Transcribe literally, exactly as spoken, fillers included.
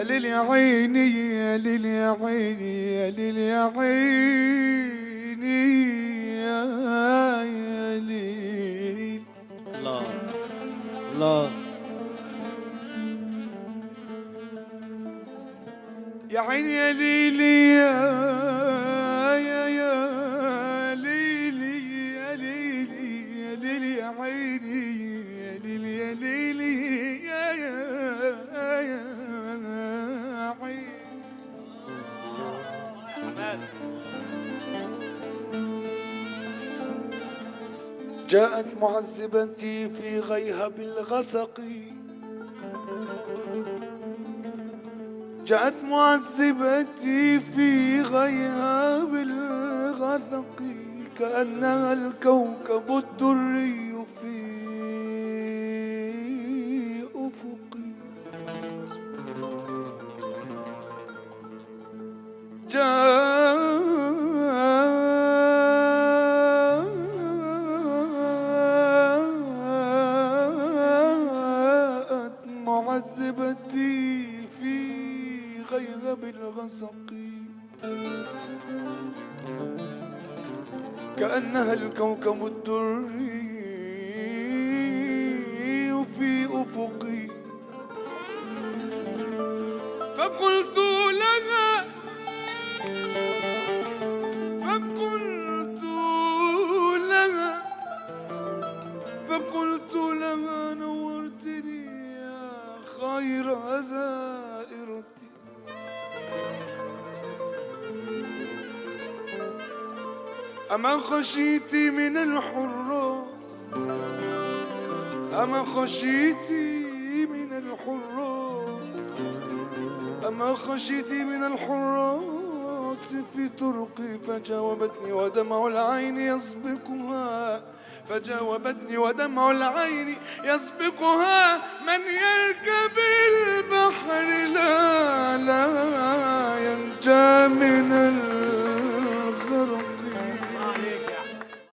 ليل يا عيني يا ليل يا عيني يا ليل يا عيني يا يا ليل. الله الله يا عيني يا ليلي يا يا يا ليلي يا ليلي يا ليلي يا عيني يا ليلي يا ليلي يا يا يا عيني. جاءت معذبتي في غيهب الغسق، جاءت معذبتي في غيهاب الغثق، كأنها الكوكب الدري في أفقي. جاءت معذبتي في غيهب الغسق، كأنها الكوكب الدري في أفقي. فقلت لها فقلت لها فقلت لها نورتني يا خير زائرتي. أما خشيتي من الحراس، أما خشيتي من الحراس، أما خشيتي من الحراس في طرقي. فجاوبتني ودمع العين يسبقها، فجاوبتني ودمع العين يسبقها. من يركب